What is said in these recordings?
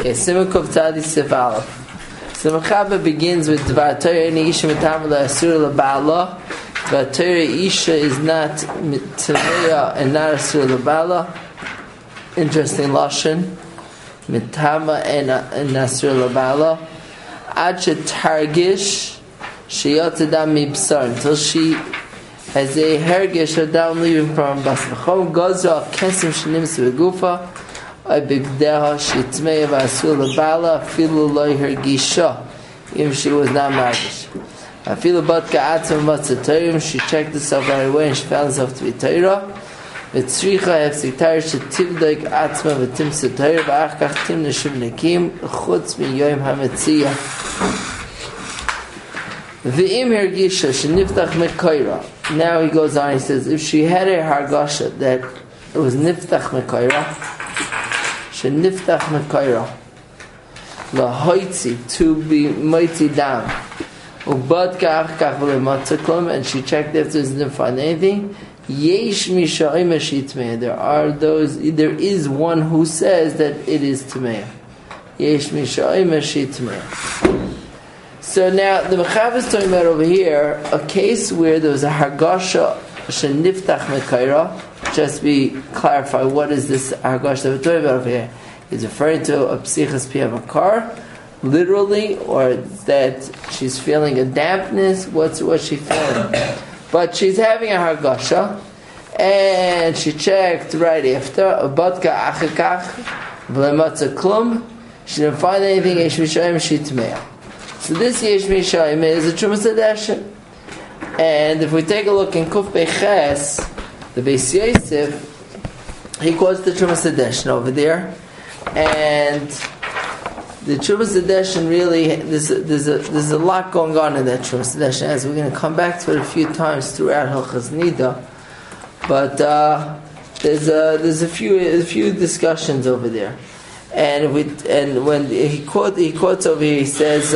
Okay, Simon Kuf Tzadi Sif Aleph. So the Mechaber begins with Dvar Torah and Isha Mitam Asur LaBala. Dvar Torah Isha is not Tameya and not Asur LaBala. Interesting lashon. Mitama and Asur LaBala. Acha Targish Sheyat Adam Mibsar, until she has a hergish or down leaving from Basmachom Gaza Kesim Shenims Begufa. Even she was not married. She checked herself right away and she found herself to be Torah. Now he goes on, he says, if she had a hargasha that it was niftach mekaira, Sheniftach mekaira lahoitzi, to be mighty down, ubad kach kach v'lematzaklum, and she checked if she didn't find anything. Yesh misha'im shitmei. There is one who says that it is tmei. Yesh misha'im shitmei. So now the Mechaber is talking about over here a case where there was a hargasha sheniftach mekaira. Just be clarify, what is this hargash that we're talking about over here? Is referring to a psichas pia makar, literally, or that she's feeling a dampness? What's she feeling? But she's having a hargasha, and she checked right after a badka achikach v'lematza klum. She didn't find anything. Yesh mishayim shitmeya. So this yesh mishayim is a trumas hadeshin. And if we take a look in Kuf Beches, the Beis Yosef, he quotes the Trumas Hadeshin over there, and the Trumas Hadeshin really, there's a lot going on in that Trumas Hadeshin, as we're going to come back to it a few times throughout Hilchos Nida, but there's a few discussions over there, and when he quotes over here, he says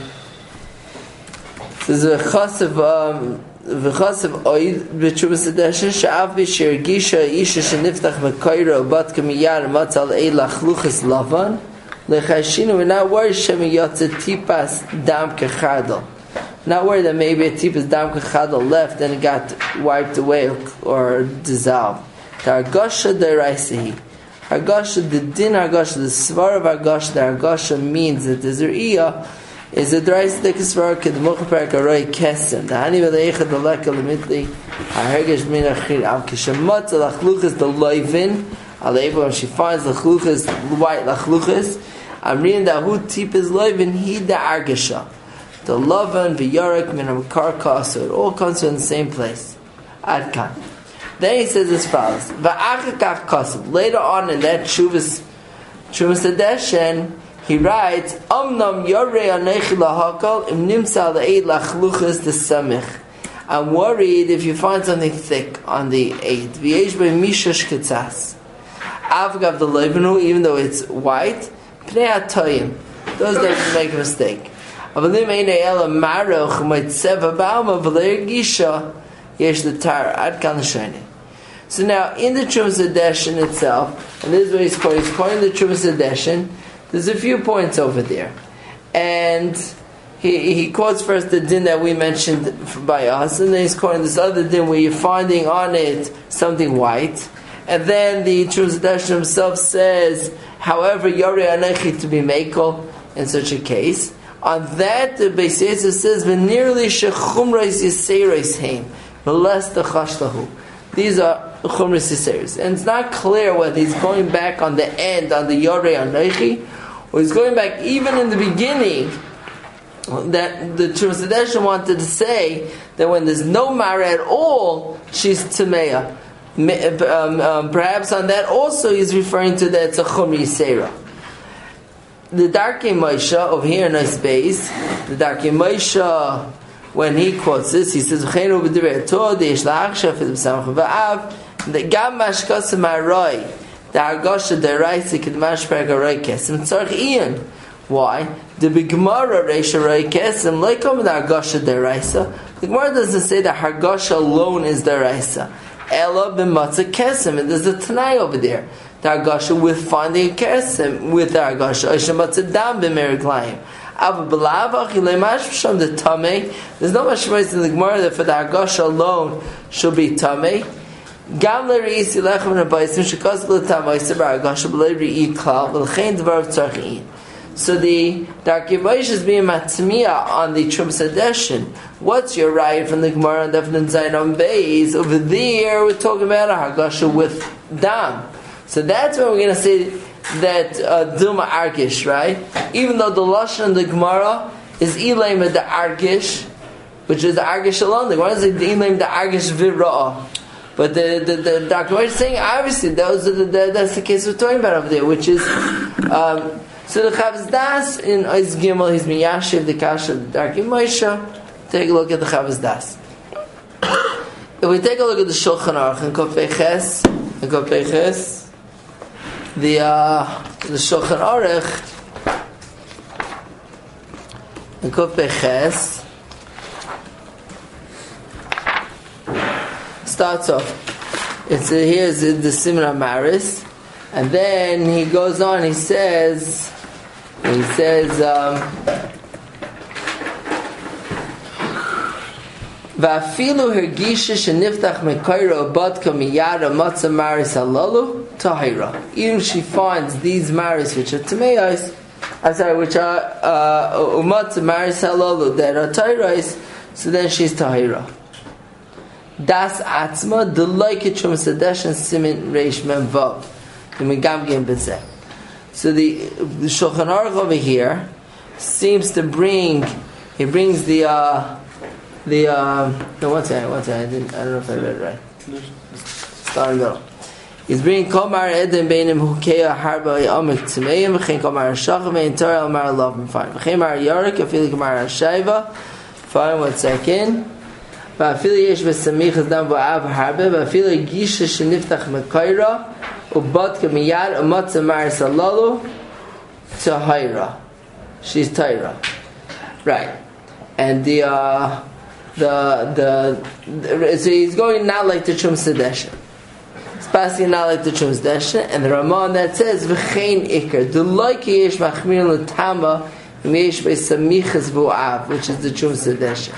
there's a chas of v'chasav oid b'tshuvas hadeshin she'av b'sher gisha isha sheniftach mekayra ubat kamiyar matzal eilach luchas lavan lechashinu. We're not worried shemiyotze tipas dam kechadol. Not worried that maybe a tipas dam kechadol left and it got wiped away or dissolved. The hargasha deraisihi. Hargasha, the din hargasha, the svar of hargasha, the hargasha means that the zeriyah is a drais de kisvar kid mochper karoy kesem the hani veleichad the leka limitli hargesh min achir am kishamat lachluchas the loivin aleva, when she finds lachluchas white lachluchas, I'm reading that who tip is loivin he the argesha the lovan v'yarek min hamkarka, so it all comes from the same place. Adkan. Then he says as follows: va'achakach kasav. Later on in that Trumas Hadeshin, he writes, Amnam yorei anechi lahakal im nimsa le'eid lachluchas desamich. I'm worried if you find something thick on the eid. V'yesh be mishash ketzas. Avgav the leibenu, even though it's white, pnei atoyim. Those that make a mistake. Avalim einei ela maroch u'maitzeva ba'alma v'leir gisha yesh l'tar ad kan l'shayne. So now, in the Trumas Hadeshin itself, and this is what he's quoting the Trumas Hadeshin. There's a few points over there, and he quotes first the din that we mentioned by us, and then he's quoting this other din where you're finding on it something white, and then the Trumas Hadeshin himself says, however, yorei anechi to be mekel in such a case. On that, the Beis Yosef says, "V'nearly shechumrais yiseires heim, v'les techashlahu." These are chumrais yiseires, and it's not clear whether he's going back on the end on the yorei anechi, or he's going back even in the beginning, that the Trumas Hadeshin wanted to say that when there's no mara at all, she's tameya. Perhaps on that also he's referring to that it's a chumri yiseira. The Darkei Moshe over here in this base, the Darkei Moshe, when he quotes this, he says, "V'cheinu b'divrei Torah deish la'achshav v'samach v'av the gam mashkasem haroi the hargasha deraisa k'dmash perek haroi kesem tzarich iyan." Why? The Gemara reisha haroi kesem leikom the hargasha deraisa. The Gemara doesn't say that hargasha alone is deraisa. Ela b'matzah kesem, and there's a Tanai over there. the Argasha with finding a Keresim with the Argasha. Oishem Matzadam b'meriglayim. Ava b'lavach ilay mashmasham the Tameh. There's no mashmasham in the Gemara that for the Argasha alone should be Tameh. Gam l're'isi lechem n'abaysim shekos l'tamay sebar Argasha b'lei re'i klal v'lchein dvar v'tzarchi'in. So the Darkei Moshe is being matmiya on the Trumas Hadeshin. What's your right from the Gemara on Defnun Zayin on Beis? Over there, we're talking about a Hagasha with Dam. So that's where we're going to say that Duma Argish, right? Even though the Lashon of the Gemara is Ilaim the Argish, which is the Argish alone. The Gemara is Ilaim the Argish Vira'ah. But the Darkei Moshe is saying, obviously, that's the case we're talking about over there, which is... so the Chavos Das in Ois Gimel, he's Miyashiv, the Kasha of the Darkei Moshe. Take a look at the Chavos Das. If we take a look at the Shulchan Aruch and Kofei Ches, the Shulchan Aruch and Kofei Ches starts off. Here's the Simon Amaris, and then he goes on. He says. Va'afilu hergisha sheniftach mekoiro badka miyada matzah maris halalu tahira. Even she finds these maris which are tameos, which are matzah maris halalu that are tahiros, so then she's tahira. Das atzma deloike Trumas Hadeshin simin reish mem vav. So the Shulchan Aruch over here seems to brings the no, one second, I don't know if I read it right. Start in the middle. He's bringing Komar Edem Beinim Hukeya Harba Yamek Tmeim V'chein Komar Shacham Vein Torah Omar Lovim. Fine. V'chein Mar Yarik Afili Komar Shaiva. Fine. 1 second. V'afili Yesh V'Samichas Dam V'Av Harba V'afili Gisha Sheniftach Mekayra Ubatka Miyad Umatzah Maris Alalu Tahira. She's Tahira. Right. And so he's going not like the Trumas Hadeshin. He's passing not like the Trumas Hadeshin, and the Ramah that says V'chein Iker D'loike Yesh Machmir L'Tama Yesh B'Samichas V'Av, which is the Trumas Hadeshin.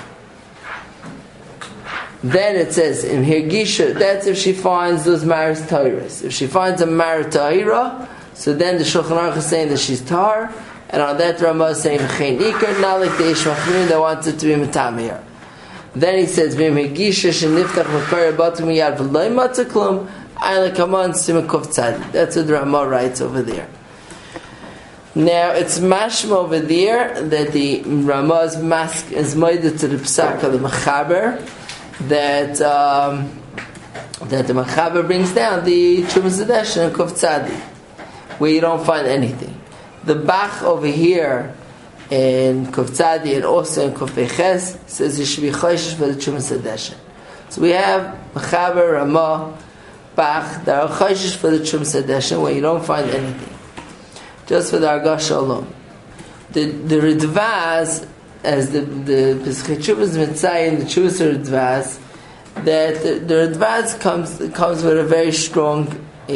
Then it says in Hirgisha, that's if she finds those Maris Tahiras. If she finds a Mar Tahira, so then the Shulchan Aruch is saying that she's Tahir, and on that Ramah is saying V'chein Iker, not like the Yesh Machmir that wants it to be Matam here. Then he says, "V'im hegisha sheniftach mekayra batu miyad v'loy matzah klum ayla kaman simakov tzadi." That's what the Ramah writes over there. Now it's mashma over there that the Ramah is moeded to the psak of the Mechaber that the Mechaber brings down the Trumas Hadeshin and Kuf Tzadi, where you don't find anything. The Bach over here in Kuf Tzadi and also in Kuf Ches says you should be choishish for the Trumas Hadeshin. So we have Mechaber, Ramah, Bach that are choishish for the Trumas Hadeshin where you don't find anything, just for the Argasha alone. The Ridvaz, as the Pesachei Trumas Mitzayim, the Trumas Ridvaz, that the Ridvaz comes with a very strong.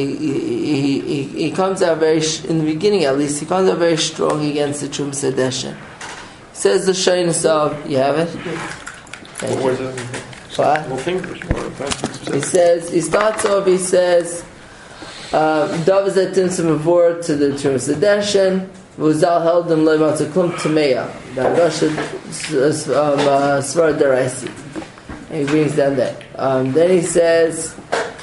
He comes out very, in the beginning at least, he comes out very strong against the Trumas Hadeshin. He says the shyness of, you have it? Thank you. What? He starts off, he says, Dav Zetim Samavor to the Trumas Hadeshin, Vuzal held them Leimah to Klum Tameya, the Argasha Svar Daraisi. And he brings down that. Then he says,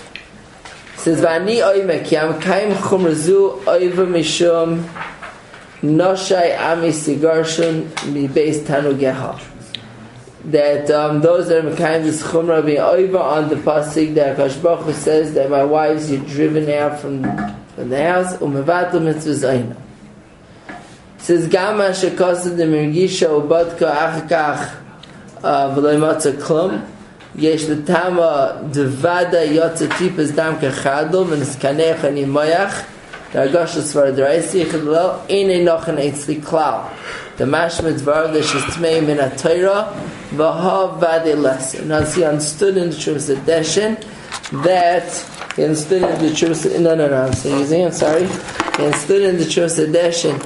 Vani oimek yam kaim chumrazu oiva mishum noshai ami sigarshun mi beis tanugeha. That those that are mekayim this chumra being oiva on the pasuk that Hakadosh Baruch Hu says that my wives you're driven out from the house umevatul mitzvah zayna. Says gama shekosed the mirgisha ubadka achakach v'loy matzah klum. Yesh l'tama devada yotza tipas dam kachadol v'niskanech ani moyach d'argasha svar d'raisi chadlel ene nochen eitzli klal the mashmet dvar she's tmei min ha-Torah v'ha vade lesson. Now he understood in the Trumas Hadeshin that He understood in the Chuvas. No, I'm saying. I'm sorry. He understood in the Chuvas Edeshin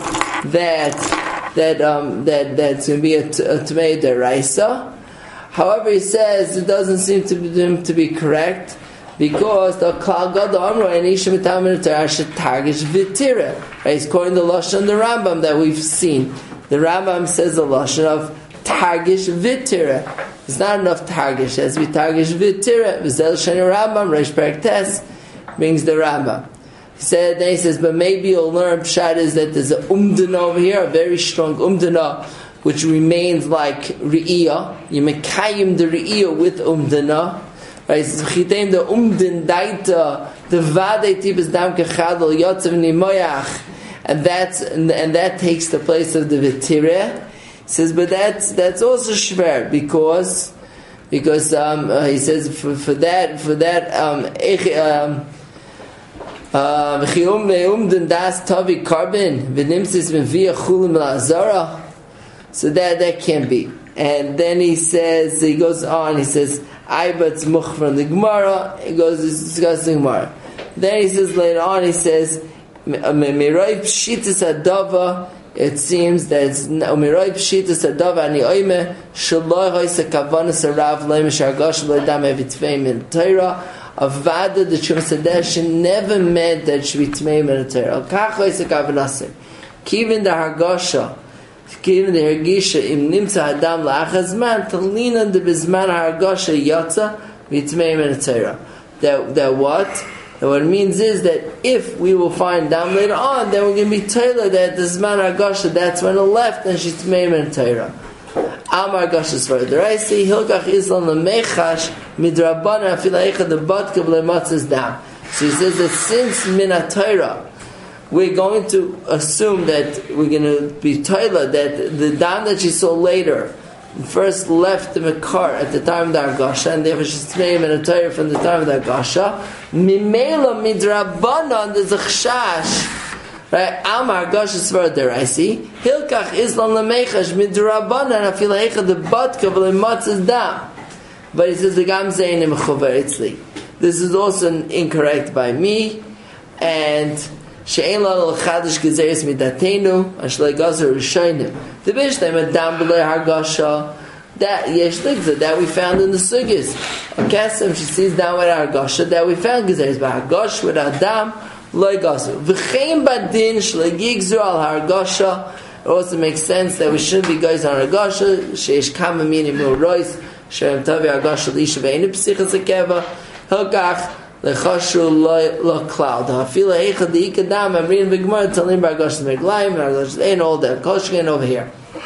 that's going to be a Tumei Deraisa. However, he says it doesn't seem to him to be correct because the Klal Gadol Amro and Isha Mitamin Tarasha Targish Vitira. He's quoting the Lashon the Rambam that we've seen. The Rambam says the Lashon of Targish Vitira. It's not enough Targish. It has to be Targish Vitira. V'zel Shani Rambam Reish Perek Tes brings the Rambam. Then he says, but maybe you'll learn Pshat is that there's a umdana over here, a very strong umdana, which remains like Re'iyah. You mekayim the Re'iyah with umdana. Right? Chitem the umdin daita, the vadei tibes dam kechadol yotzev nimoyach, and that takes the place of the Vitire. He says, but that's also shver because he says for that das tavi carbon v'nimsis v'via chulim la'azara. So that can't be. And then he goes on, he says, Aibat's much from the Gemara, he's discussing Gemara. Then he says later on, he says, Mirai Pshitas Adava, it seems that it's Mirai Pshitas Adava ani oime, Shaloi Hoysa Kavanas Arav Leimish Argosh Leidam Evitvei Min Torah. Avada the Chuvas Edeshin never meant that it should be Tmei Min Torah. Kach Hoysa Kavanasir. Kivin the Hargosha, given the Hergisha im Nimtza Adam La'achazman Talina de Bizman Hargosha Yotza Vitmei Min Torah. That what? And what it means is that if we will find Dam later on, then we're going to be Torah that the Zman Hargosha, that's when it left, and she's Tmei Min Torah. Amar Goshes further. I see Hilkach Islam Lemechash Midrabana Afilaecha the Batka Blematzes Dam. So he says that since Min Torah, we're going to assume that we're going to be Torah that the Dam that she saw later first left the Mekar at the time of the Argasha, and therefore she's Tmei Min Torah from the time of the Argasha. Mimela Midrabana there's a Chshash. Right, Amar Goshes further. I see Hilkach Islam Lemechash Midrabanan Afilahecha the Batka V'Lematzes Dam. But he says the Gam Zayin Mechuver Itzli. This is also incorrect by me, and She'en Lal Chadish Gezeres Midatenu Ashlei Gazer Rishonim. The Bishtem Adam B'Lei Hargasha. That Yeshlik that we found in the Sugis. A Kesem she sees down with Hargasha that we found Gezeres by Hargash with Adam. It also makes sense that we shouldn't be guys on Hargasha. Sheish kama minim rois. Shem tavi Hargasha lisha ve'enu psichas akeva. Hilkach lechashu lo cloud. Hafila eicha deikadam. I'm reading the Gemara. Talim Hargasha meglayim. Hargasha ain't all that. Koshkin over here.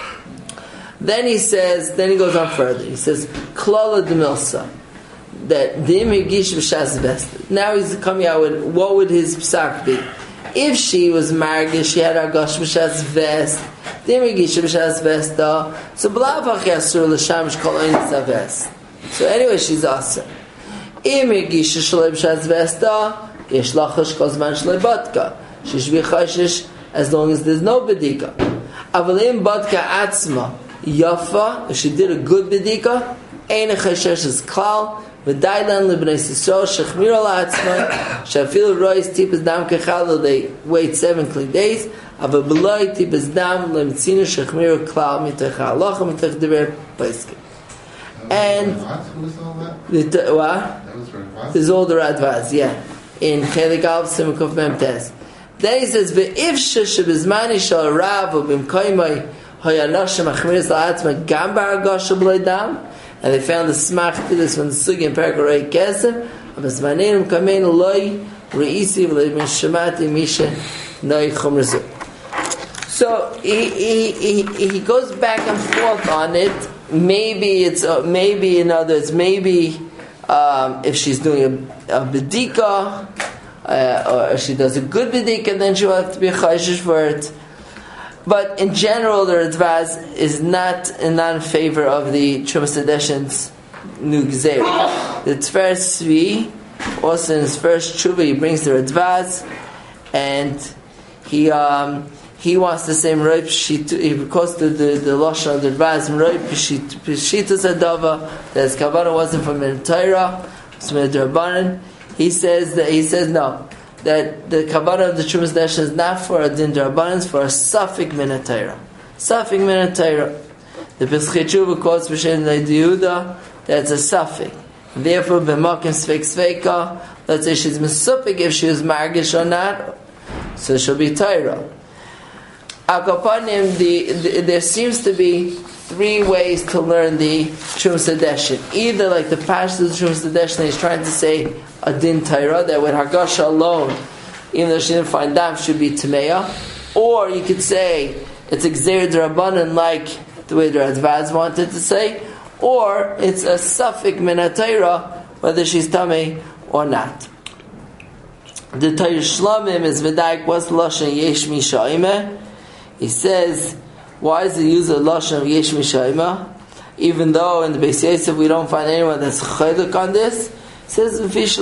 Then he goes on further. He says, Klala de Milsa. That dim higish b'shas vest. Now he's coming out with what would his psak be? If she was married, she had Hargash b'shas vest. Dim higish b'shas vest. So b'lavach yasur l'shamish kol oinis vest. So anyway, she's awesome. Im higish shalei b'shas vest. Yesh lachash kol zman shalei batka. She should be chashish as long as there's no bedika. Avalim batka atzma yafa. If she did a good bedika, ein chashish is klal. V'dailan libnei Yisrael shechmira la'atzma shafil rois tipas dam kechalo they wait 7 clean days ava b'loi tipas dam lemtzinu shechmira klal mitach halacha mitach divrei poskim. And what? This is all the Radvaz, yeah. In Chelik Aleph Simukov Mem Tes. Then he says ve'if shebizmani shal rav u'bimkoimai hoyanashim achmiris la'atzma gam b'hargasha b'loi dam. And they found the smach to this from the Sugi and Perkarei Kesem. Avasmaneim kamein loy reisi v'leim shemati misha noi chum rezu. So he goes back and forth on it. Maybe it's maybe in others. Maybe if she's doing a bedika or if she does a good bedika, then she'll have to be chayshish for it. But in general, the Radvaz is not in favor of the Chuvas Edeshin's new Gzeir. The Tfer Svi, also in his first Tshuva, he brings the Radvaz, and he wants the same Roy Pshita. He records the Lashon of the Radvaz, Roy Pshita Zadava, that his Kavanah wasn't from Min Torah, it's from Drabanan. he says no, that the kavanah of the Trumas Deshen is not for a din d'Rabbanan, it's for a suffix min haTorah. Suffix min haTorah. The Pesachei Tshuva quotes B'Shem Yehuda that's a suffix. Therefore, b'makom sfeik sveika, let's say she's mesupik if she was margish or not, so she'll be Torah. Akapanim, there seems to be three ways to learn the Trumas Deshen. Either like the Pashtus of the Trumas Deshen, he's trying to say a din Torah, that with Hargasha alone, even though she didn't find dam, should be Tameya. Or you could say it's Gzeir d'Rabbanan, like the way the Radvaz wanted to say, or it's a suffix min haTorah, whether she's Tamei or not. The Torah Shlamim is V'daik, what's the Lashon Yesh Misha'imeh? He says, why is the use of Lashon of Yesh Misha'imeh? Even though in the Beis Yosef we don't find anyone that's chaylik on this, he says,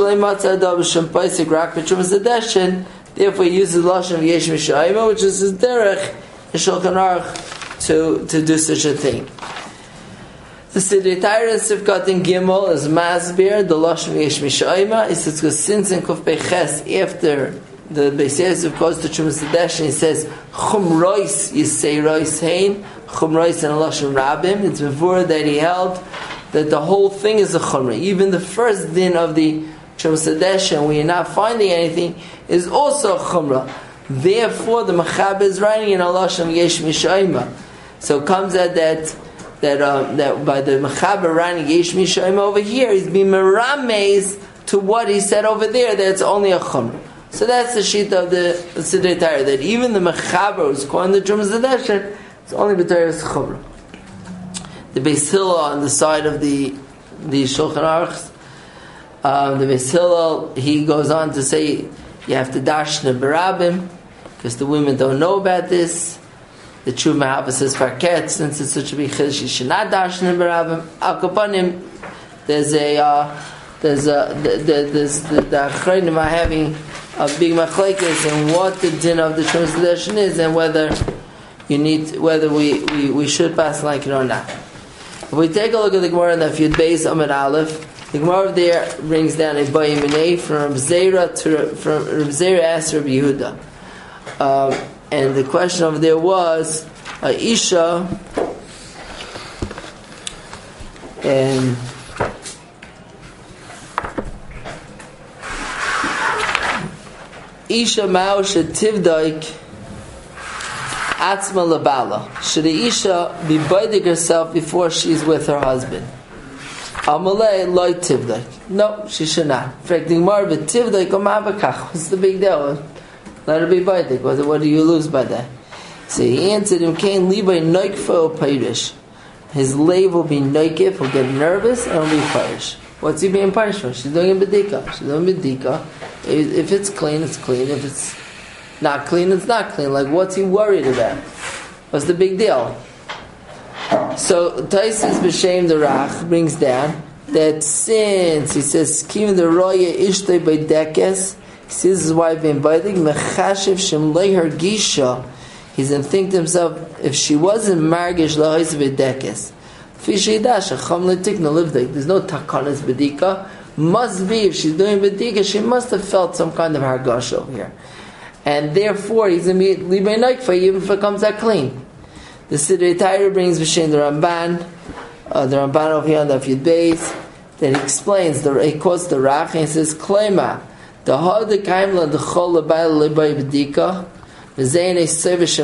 therefore he uses Lashon of Yesh Misha'imeh, which is his derech in Shulchan Aruch to do such a thing. The Sidrei Torah in Sifkat in Gimel is Masbir, the Lashon Yesh Misha'imeh. He says, because since in Kuf Beches, after the Beis Yosef goes to Trumas Deshen, he says, Chum Rois Yisei Rois Hein, Chum Rois and Lashon Rabim. It's before that he held that the whole thing is a Chumrah. Even the first din of the Trumas Deshen, where you're not finding anything, is also a Chumrah. Therefore, the Mechaber is writing in a Lashon Yesh Misha'imeh. So it comes at that by the Mechaber writing Yesh Misha'imeh over here, he's being meramez to what he said over there, that it's only a Chumrah. So that's the sheet of the Sidrei Torah, that even the Mechaber who's calling the Trumas Deshen, it's only B'Torah's Chumrah. The Beis Hillel on the side of the Shulchan Aruch, the Beis Hillel, he goes on to say you have to dashna barabim, because the women don't know about this. The true Mahavah says farket, since it's such a big chiddush, you should not dashna barabim. Al kapanim, there's the Achronim are having a big machlekes and what the din of the Trumas Deshen is, and whether we should pass like it or not. If we take a look at the Gemara in the Yud Beis Amud Aleph, the Gemara there brings down a Bayiminei from Reb Zera asked Reb Yehuda, and the question over there was Isha and Isha Ma'usha Tivdaik Atzma Labala. Should the Isha be biding herself before she's with her husband? Amalei loy Tivdaik. No, she should not. In fact, the Gemara Tivdaik or Ma'abakach. What's the big deal? Let her be biding. What do you lose by that? So he answered him, Kain Libay Noikfa or Pairish. His lave will be noikif, he'll get nervous, and he'll be parish. What's he being punished for? She's doing a bedika. If it's clean, it's clean. If it's not clean, it's not clean. Like, what's he worried about? What's the big deal? So Taisus B'Shem the Rach brings down that since he says Kim the Roya Ishtay by Dekes, he sees his wife being biting Mechashiv Shem Leher Gisha. He's going to think to himself, if she wasn't margish lahais v'dekes, there's no takanas bedika. Must be, if she's doing bedika, she must have felt some kind of hargash over here, and therefore he's going to be libay noikfa even if it comes out clean. The Sidrei Torah brings B'Shem the Ramban over here on the Yud Beis, that he explains. He quotes the Rach and he says, "Klema the hod the kaimla the chol lebay libay bedika." He's not going to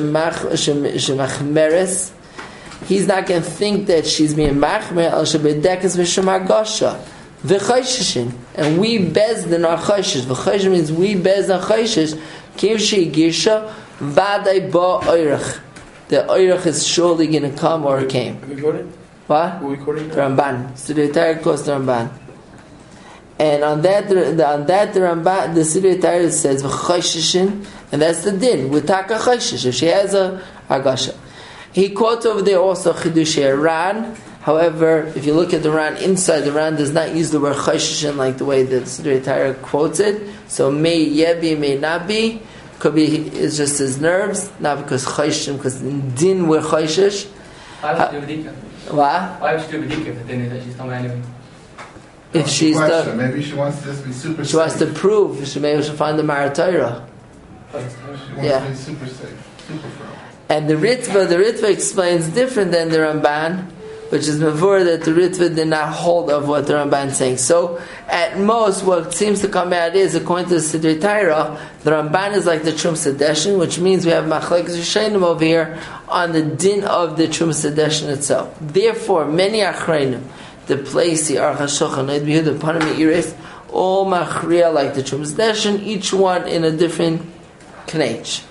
think that she's being machmer al shebedekas v'shem hargasha v'chayshishin, and we bezdin our chayshish. V'chayshish means we bezdin our chayshish. Kiv she gisha vaday ba oirach. The oirach is surely going to come or came. What? The Ramban. So the entire quotes the Ramban. And on that the Ramban, the Sidrei Torah says v'chayshishin. And that's the din with taka chayshish. If she has a hargasha, he quotes over there also chidushei Ran. However, if you look at the Ran inside, the Ran does not use the word chayshishin like the way that Sidrei Torah quotes it. So may yebi, may not be. Could be it's just his nerves, not because chayshishin, because in din we're chayshish. Why would she do bedika? What? Why would she do bedika if the din is that she's coming anyway? if she's the, maybe she wants to just be super. She wants to prove. Maybe she'll find the Maratayra. She wants to be super safe, super firm. And the Ritva explains different than the Ramban, which is mavur that the Ritva did not hold of what the Ramban is saying. So, at most, what seems to come out is, according to the Sidrei Taira, the Ramban is like the Trum Sedeshin, which means we have Machlekes Rishonim over here on the din of the Trum Sedeshin itself. Therefore, many Achreinim, the place, the Aruch HaShulchan, the Panim Iris, all Machriya like the Trum Sedeshin, each one in a different knech.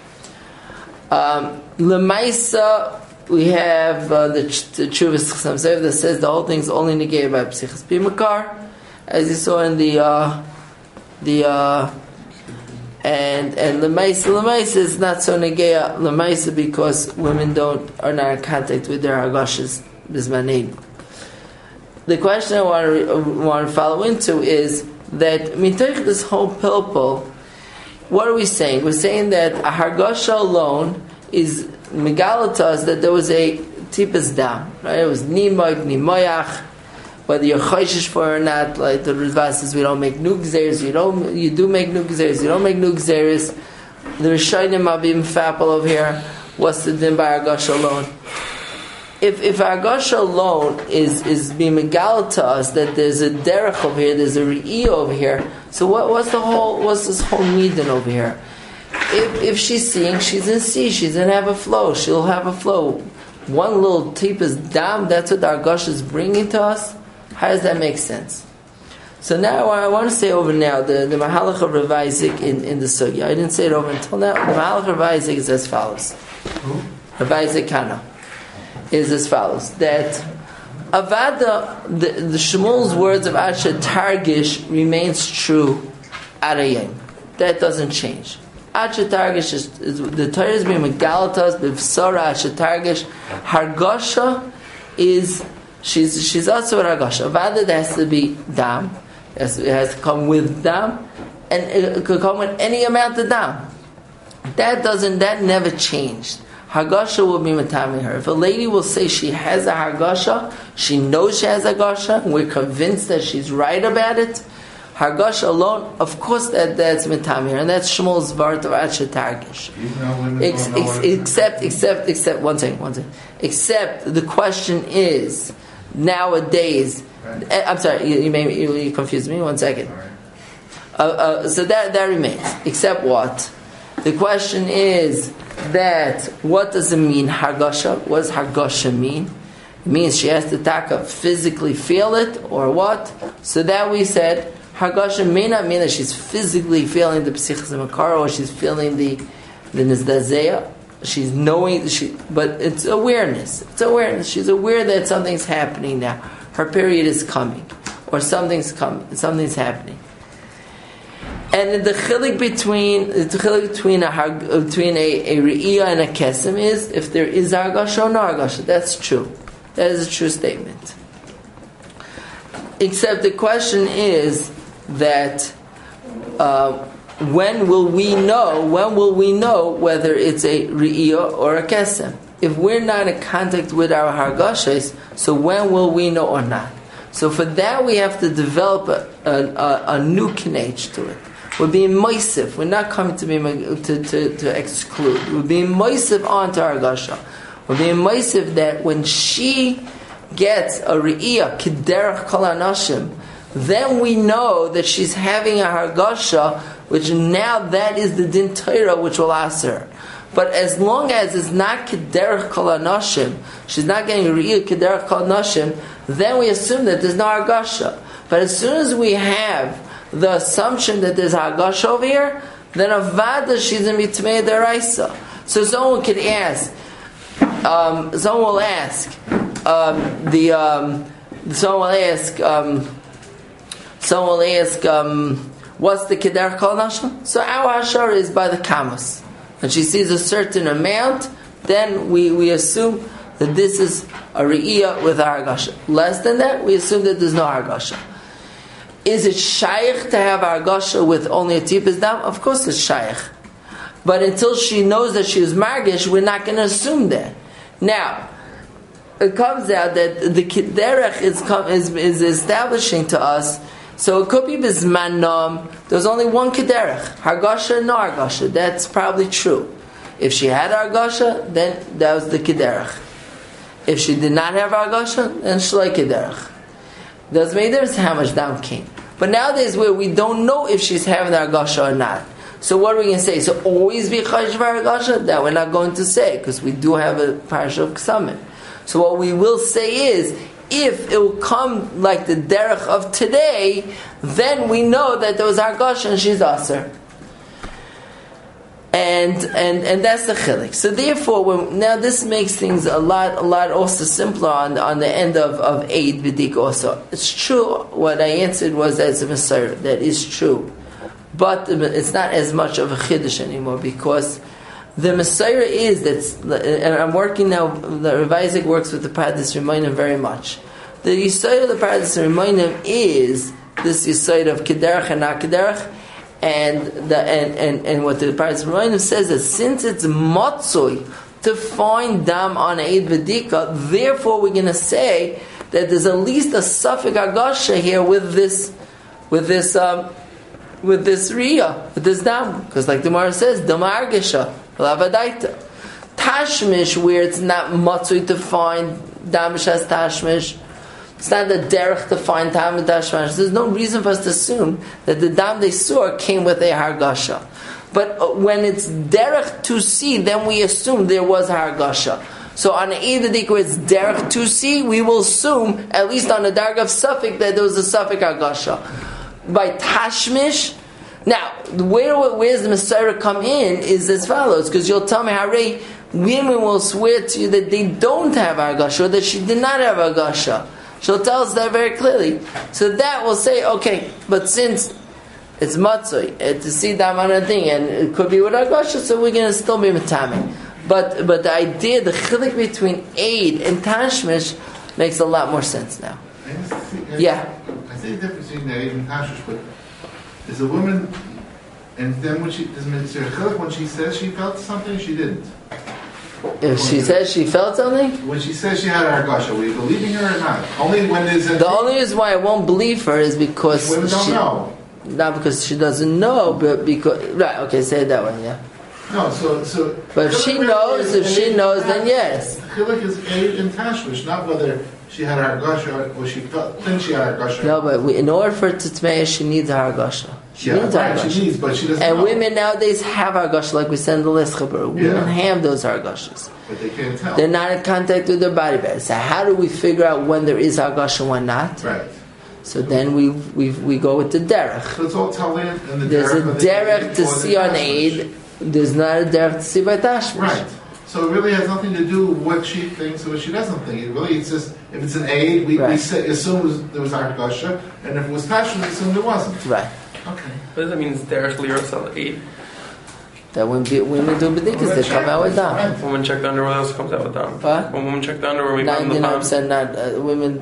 Lemaisa, we have the Chuvas Chasam Seif that says the whole thing is only negated by Psichas Bimakar, as you saw in and Lemaisa is not so negaya Lemaisa because women are not in contact with their Hagashas Bismanim. The question I want to follow into is that mitoich this whole pilpul, what are we saying? We're saying that a Hargasha alone is megalatas that there was a tipas dam, right? It was nimoy, nimoyach, whether you're choishish for or not. Like the Ritva says, we don't make nugzeres. You do make nugzeres. You don't make nugzeres. The Rishonim Abim Fapel over here. What's the din by Hargasha alone? If Hargasha alone is being megalatas that there's a derech over here, there's a re'i over here. So what's this whole nidin over here? If she's seeing, she's in C, she's in have a flow, she'll have a flow. One little tip is dam, that's what the Hargasha is bringing to us. How does that make sense? So now I want to say over now, the Mahalach of Rav Isaac in the Sugya. I didn't say it over until now. The Mahalach of Rav Isaac is as follows. Rav Isaac Kana is as follows. That Avada, the Shmuel's words of Asher Targish remains true Arayim. That doesn't change. Asher Targish is the Torah is being Megalatas, Bivsara Asher Targish. Hargasha is she's also a Hargasha. Avada there has to be dam. It has to come with dam, and it could come with any amount of dam. That never changed. Hargasha will be matami her. If a lady will say she has a Hargasha, she knows she has a Hargasha, and we're convinced that she's right about it, Hargasha alone, of course that's matami her, and that's Shmuel's vart of Asher Targish. Except one second. Except the question is, nowadays, I'm sorry, you confused me. 1 second. So that remains. Except what? The question is that what does it mean, Hargasha? What does Hargasha mean? It means she has to physically feel it, or what? So that we said Hargasha may not mean that she's physically feeling the Psichas Makar, or she's feeling the Nizdazeya. She's knowing, but it's awareness. It's awareness. She's aware that something's happening now. Her period is coming, or something's coming. Something's happening. And the chilik between a re'iyah and a kesem is if there is hargasha or no hargasha. That's true. That is a true statement. Except the question is that when will we know whether it's a re'iyah or a kesem? If we're not in contact with our hargashas, so when will we know or not? So for that we have to develop a new knech to it. We're being moisif. We're not coming to be to exclude. We're being moisif onto hargasha. We're being moisif that when she gets a re'iyah kiderach kol anashim, then we know that she's having a hargasha, which now that is the din Torah which will ask her. But as long as it's not kiderach kol anashim, she's not getting a re'iyah kiderach kol anashim, then we assume that there's no hargasha. But as soon as we have the assumption that there's hargasha over here, then avada she's in mitmei deraisa. So someone could ask, someone will ask, what's the keder kol nashim? So our hashar is by the kamas. When she sees a certain amount, then we assume that this is a re'iyah with a hargasha. Less than that, we assume that there's no hargasha. Is it shaykh to have hargasha with only a tipas dam? Of course it's shaykh. But until she knows that she was margish, we're not going to assume that. Now, it comes out that the Kederech is establishing to us. So it could be Bizman there's only one Kederech, Hargasha and no Hargasha. That's probably true. If she had Hargasha, then that was the Kederech. If she did not have Hargasha, then Shloi Kederech. Doesn't make a difference how much dam came. But nowadays where we don't know if she's having Hargasha or not. So what are we going to say? So always be Chayish Hargasha? That we're not going to say, because we do have a Parasha of Ksamen. So what we will say is, if it will come like the derech of today, then we know that there was Hargasha and she's Aser. And that's the chilik. So therefore, now this makes things a lot also simpler on the end of Eid B'dik also. It's true, what I answered was that it's a Messiah. That is true. But it's not as much of a Chiddush anymore, because the Messiah is, and I'm working now, the Rav Isaac works with the Pardes Rimainim very much. The Yisayid of the Pardes Rimainim is this Yisayid of Kederach and not Kederach, and what the Pardes Rimainim says is, since it's Matzoi to find Dam on Eid V'dika, therefore we're going to say that there's at least a Safek Agasha here with this Riyah, with this Dam, because like the Gemara says, Dam Argesha Lavadaita. Tashmish, where it's not Matzui to find Dam Shas Tashmish, it's not the derech to find Dam Tashmish. There's no reason for us to assume that the Dam they saw came with a Hargasha. But when it's derech to see, then we assume there was Hargasha. So on either day where it's derech to see, we will assume, at least on the dark of Suffolk, that there was a Suffolk Hargasha. By Tashmish, now, where's the Messiah come in is as follows, because you'll tell me, Harei, women will swear to you that they don't have Hargasha, or that she did not have Hargasha. She'll tell us that very clearly. So that will say, okay, but since it's Matzoi, to see that on a thing, and it could be with Hargasha, so we're going to still be Matami. But the idea, the chilik between Eid and Tashmish makes a lot more sense now. Yeah. I see the difference between Eid and Tashmish, but is a woman, and then when she says she felt something, she didn't. If she says she felt something? When she says she had Hargasha, are we believing her or not? Only when there's the only reason why I won't believe her is because women don't know. Not because she doesn't know, but because okay, say it that way, yeah. No, so. But if she knows, then yes. Chilik is Eid and Tashmish, not whether she had Hargasha or she thinks she had Hargasha. No, but in order for it to tmeya, she needs Hargasha. She needs Hargasha. She needs, but she doesn't. And know. Women nowadays have Hargasha, like we said in the list. Women have those Hargashas. But they can't tell. They're not in contact with their body better. So how do we figure out when there is Hargasha and when not? Right. So then we go with the derech. So it's all telling, and there's a derech to see on Eid. There's not a derech to see by Tashmish. Right. So it really has nothing to do with what she thinks or what she doesn't think. It really, it's just, if it's an Eid, we assume there was Hargasha, and if it was Tashmish, we assume there wasn't. Right. Okay. What does that mean? Derech Lirasal Eid? That when women do bedikas, they come out with dam. Women check the underwear, also comes out with dam. What? When women check the underwear, we find the dam. 99% not women.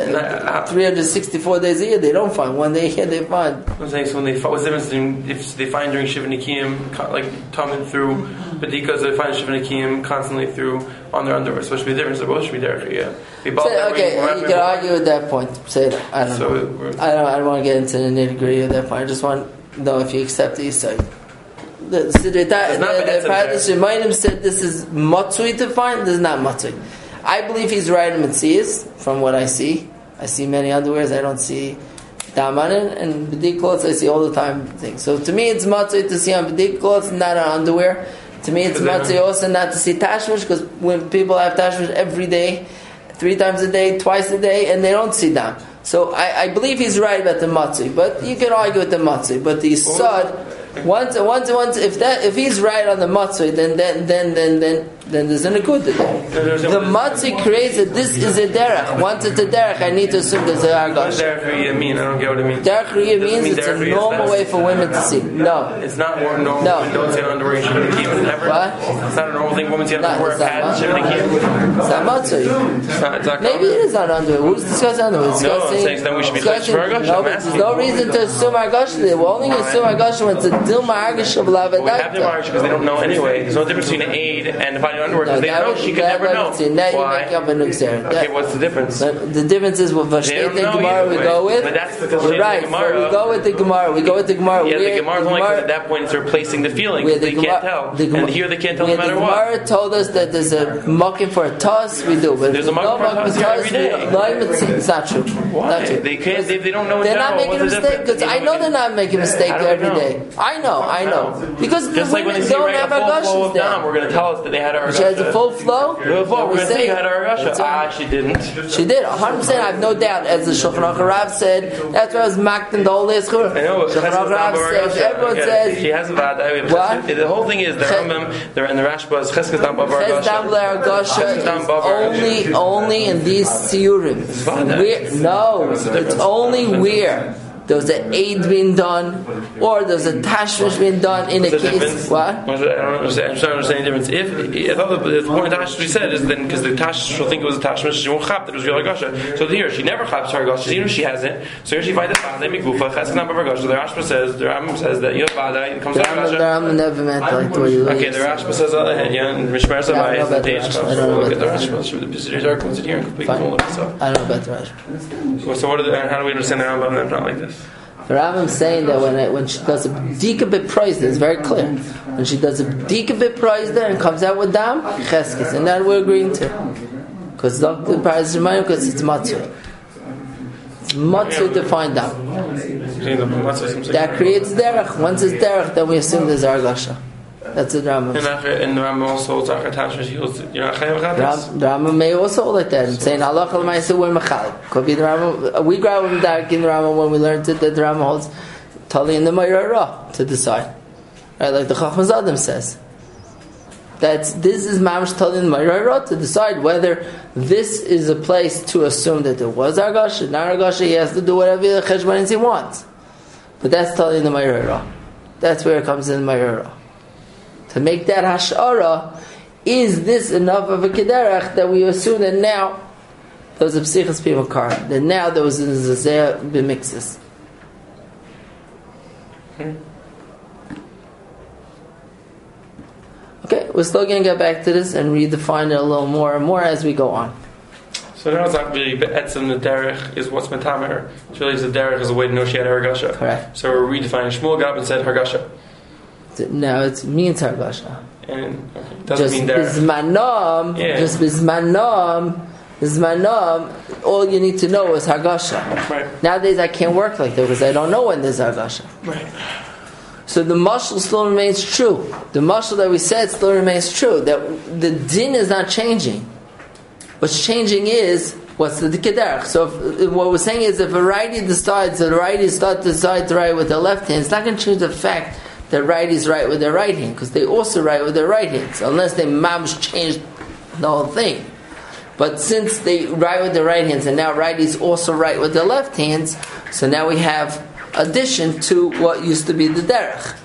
364 days a year, they don't find. One day a year, they find. I'm saying, so when they what's the difference if they find during Shiva Nikim, like talking through bedikas, they find Shiva Nikim constantly through on their underwear. So it should be the difference. They both should be derech. Yeah. Okay, you can argue at that point. Say it. I don't know. I don't want to get into the nitty gritty at that point. I just want to know if you accept the Yisrael. The Pardes Rimainim said this is matzui to find. This is not matzui. I believe he's right in Metzias, from what I see. I see many underwears. I don't see damanin, and b'dik clothes I see all the time things. So to me, it's matzui to see on b'dik clothes, not on underwear. To me, it's matzui also not to see tashmish, because when people have tashmish every day, 3 times a day, twice a day, and they don't see dam. So I believe he's right about the matzui, but you can argue with the matzui. But the yisod. Once, if he's right on the matzah, then there's an akud there. The matzah creates that this is a derech. Once it's a derech, I need to assume there's a hargash. What does derech riyah mean? I don't get what it means. Derech riyah means it's a normal way for women to see. No, it's not normal. No, women don't see an underwear. What? It's not a normal thing. Women see an underwear. It's not matzah. Maybe it is on underwear. Who's discussing underwear? No, I'm saying then we should be discussing hargash. No, but there's no reason to assume hargash. We're only going to assume hargash when it's a dilma hargash of lavadaita. We have the hargash because they don't know anyway. There's no difference between an aid and the find her underwear because they know she could never know. Why? Okay, what's the difference? The difference is with Vashket and Gemara we go with. But that's because we're right. So we go with the Gemara. Yeah, the Gemara is only because at that point it's replacing the feeling. They can't tell. And here they can't tell no matter what. The Gemara told us that there's a mucking for a toss, we do. But there's a mucking for a toss every day. It's not true. Why? Not true. They can't. They don't know. They're not making a mistake because I know they're not making a mistake every day. I know. Because just the like when women they don't see have a full flow Argashas of dam, we're going to tell us that they had Argasha. She has a full flow? We're going to say you had Argasha. She didn't. She did, 100%. I have no doubt. As the Shulchan Aruch Rav said, that's why I was mocked in the whole list. I know. Shulchan Aruch Rav says, everyone says. She has a bad. What? The whole thing is the Rambam, they're in the Rashba is Cheskes Dam Bav Argasha. Cheskes Dam only in these Siyurim. No, it's only where there's an aid being done, or there's a tashmish being done in a case. Difference? What? I don't understand. I'm trying to understand the difference. If the point tashmish we said is then because the tashmish will think it was a tashmish, she won't chap that it was real Argasha. So here she never chaps her Argasha, even if she hasn't. So here she finds a Badai Migufa Cheskes Dam Bav Argasha. The Rashba says, the Rambam says that you have Badai, it comes to Argasha. The Rambam never meant like the way you okay, the Rashba says in Mishmar Savai is the page. I don't know about the Rashba. The Pisidi's are comes in here and completely all of itself. I don't know about the Rashba. So how do we understand the Rambam then not like this? The Rambam saying that when she does a b'dika b'proizda, it's very clear. When she does a b'dika b'proizda and comes out with dam, cheskes, and that we're agreeing to, because Dr. Paris is reminding because it's matzah. It's matzah to find out. That creates derech. Once it's derech, then we assume there's argasha. That's the Rambam. And the Rambam also talks about you're not chayav chatas. The Rambam may also like that and saying halacha l'maisa we're mechal. Could be the Rambam. We grab him dark in the Rambam when we learned it that the Rambam holds tali in the Meirah to decide. Right, like the Chacham Zadim says. This is mamash tali in the Meirah to decide whether this is a place to assume that there was argasha, not argasha. He has to do whatever the cheshbonis he wants. But that's tali in the Meirah. That's where it comes in the Meirah. To make that hashara, is this enough of a kederach that we assume that now there was a psichas pimakar, that now there was a zazeh b'mixes. Okay, we're still going to get back to this and redefine it a little more and more as we go on. So now it's not really be'etzim the derech is what's metamer. It's really the derech is a way to know she had hargasha. Correct. So we're redefining. Shmuel got up and said hargasha. No, it means hargasha. And it doesn't mean derech. Just bizmanom, all you need to know is hargasha. Right. Nowadays I can't work like that because I don't know when there's hargasha. Right. So the mashal still remains true. The mashal that we said still remains true. That the din is not changing. What's changing is what's the kederach. So what we're saying is if a righty decides, the righties decide to write with their left hand, it's not going to change the fact that righties write with their right hand because they also write with their right hands unless they mams changed the whole thing. But since they write with their right hands and now righties also write with their left hands, so now we have addition to what used to be the derech.